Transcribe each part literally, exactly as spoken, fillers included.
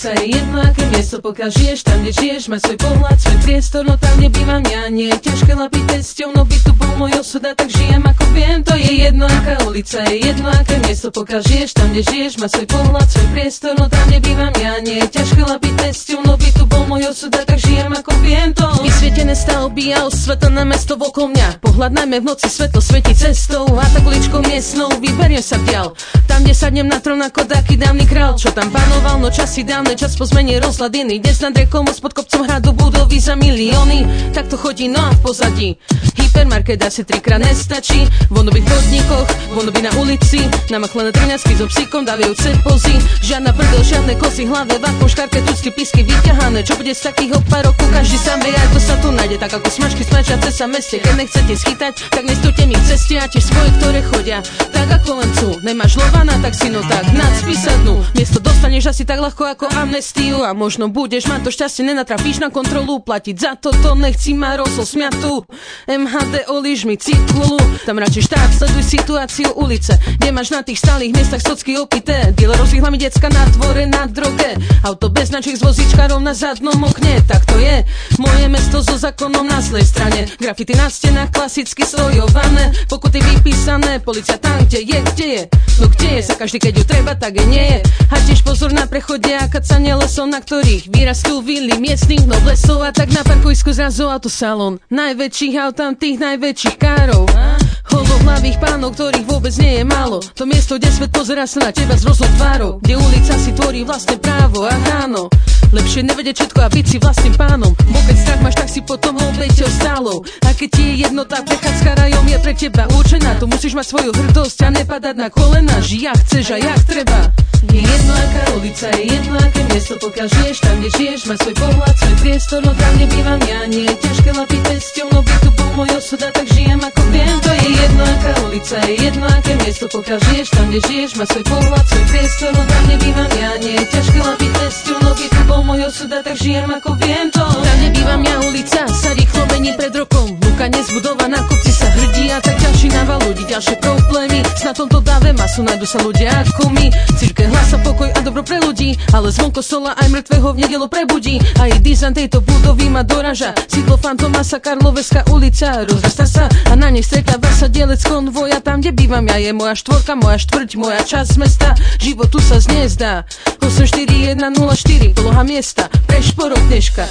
ulica je jedno aké miesto, pokiaľ žiješ tam, kde žiješ, máš svoj pohľad, svoj priestor, no tam, kde bývam ja, nie je ťažké lapiť tesťou, no by tu bol môj osud a tak žijem ako viem, to je jedno aká ulica, je jedno aké miesto, pokiaľ žiješ tam, kde žiješ, máš svoj pohľad, svoj priestor, no tam, kde bývam ja, nie je ťažké lapiť tesťou, no by tu bol môj osud a tak žijem ako viem to. Vysvietené stavby a osvetlené mesto okolo mňa, pohľad najmä v noci, svetlo svieti cestou a tak uličkou miestnou vyberiem sa vďal, tam, kde sadnem na trón ako taký dávny král, čo tam panoval, no časy dávne, čas po zmene rozhľadiny, dnes nad rekom, spod kopcom hradu budovy za milióny, tak to chodí, no a v pozadí hypermarket asi trikrát nestačí, vonoby v chodníkoch, vonoby na ulici, namachlené trňasky so psíkom, dávajúce pozy, žiadna prdel, žiadne kosy, hlave, vakuum, škarke, tucky, písky vyťahané, čo bude z takých opárokov, každý sám vie, ako sa tu nájde, tak ako smažky smažia cez sa meste, keď nechcete schytať, tak nestojte mi v ceste a tiež svoje, ktoré chodia, tak ako len chcú, nemáš lovana, tak si no tak nacpi sadnú, miesto dostaneš asi tak ľahko ako amnestiu a možno budeš mať to šťastie, nenatrafíš na kontrolu, platiť za toto, nechci ma rosol smiatu, em há dé olíš mi citulu, tam radšej štát, sleduj situáciu ulice, kde máš na tých stálych miestach socky opité, dealer rozvíhlami decka na dvore na droge, auto bez značiek s vozičkárom na zadnom okne, tak to je moje mesto so zákonom na zlej strane, grafity na stenách klasicky slojované, pokuty vypísané, polícia tam, kde je, kde je, no kde je, za každý keď ju treba, tak je nie je, a tiež pozor na prechode a kacanie lesov, na ktorých vyrastú vily miestnych noblesov a tak na parkovisku zrazu autosalón, najväčších aut tam tých najväčších károv, holohlavých pánov, ktorých vôbec nie je málo, to miesto, kde svet pozerá sa na teba s rozhod tvárou, kde ulica si tvorí vlastné právo a áno, lepšie nevedieť všetko a byť si vlastným pánom, bo keď strach máš, tak si potom obeťou stálou, a keď ti je jedno, tá prechádzka rajom je pre teba určená, tu musíš mať svoju hrdosť a nepadať na kolena, ži ja chceš a jak treba. Je jedno aká ulica, je jedno aké miesto, pokiaľ žiješ tam, kde žiješ, máš svoj pohľad, svoj priestor, no tam, kde bývam ja, nie je ťažké lapiť pesťou, no by tu bol môj osud a tak žijem ako viem, to je jedno aká ulica, je jedno aké miesto, pokiaľ žiješ tam, kde žiješ, máš svoj pohľad, svoj priestor, no tam, kde bývam ja, nie je ťažké lapiť pesťou, no by tu bol môj osud a tak žijem ako viem to. Tam, kde bývam ja, ulica sa rýchlo mení pred rokom, luka nezbudovaná, kopci sa hrdí a tak ďalší naval ľudí, ďalšie problémy, na tomto dáve masu nájdu sa ľudia ako my, cirke hlasa pokoj a dobro pre ľudí, ale zvon kostola aj mŕtvého v nedelu prebudí, aj dizajn tejto budovy ma doraža, sídlo Fantomasa, Karloveská ulica, rozrastá sa a na nej stretáva sa dielec konvoja, tam kde bývam ja, je moja štvorka, moja štvrť, moja časť mesta, život tu sa znezdá, osem štyri jeden nula štyri, poloha miesta, pre šporok dneška.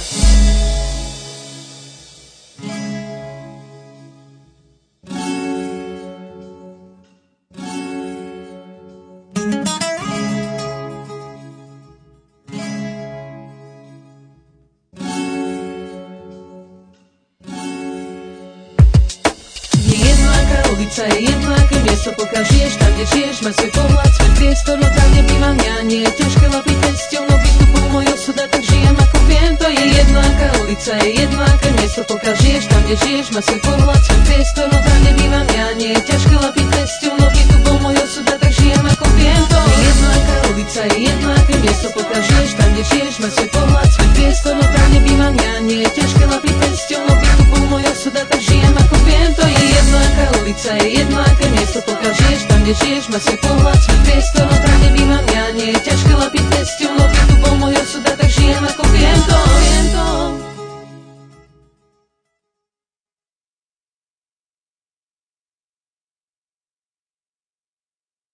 Ulica je jedno aké miesto, pokiaľ žiješ tam, kde žiješ, máš svoj pohľad, svoj priestor, no tam, kde bývam ja, nie je ťažké lapiť pesťou, no by tu bol môj osud a tak žijem ako viem, to je jedno aká ulica, je jedno aké miesto, pokiaľ žiješ tam, kde žiješ, máš svoj pohľad, svoj priestor, no tam, kde bývam ja, nie je ťažké lapiť pesťou, no by tu bol môj osud a tak žijem ako viem, to je jedno aká ulica, je jedno aké miesto, pokiaľ žiješ tam, kde žiješ, máš svoj pohľad, svoj priestor, no tam, kde bývam ja, nie je ťažké lapiť pesťou, no by tu bol môj osud a tak žijem ako viem, to je jedno aká ulica, je jedno aké miesto, pokiaľ žiješ tam, kde žiješ, máš svoj pohľad, svoj priestor, no tam, kde bývam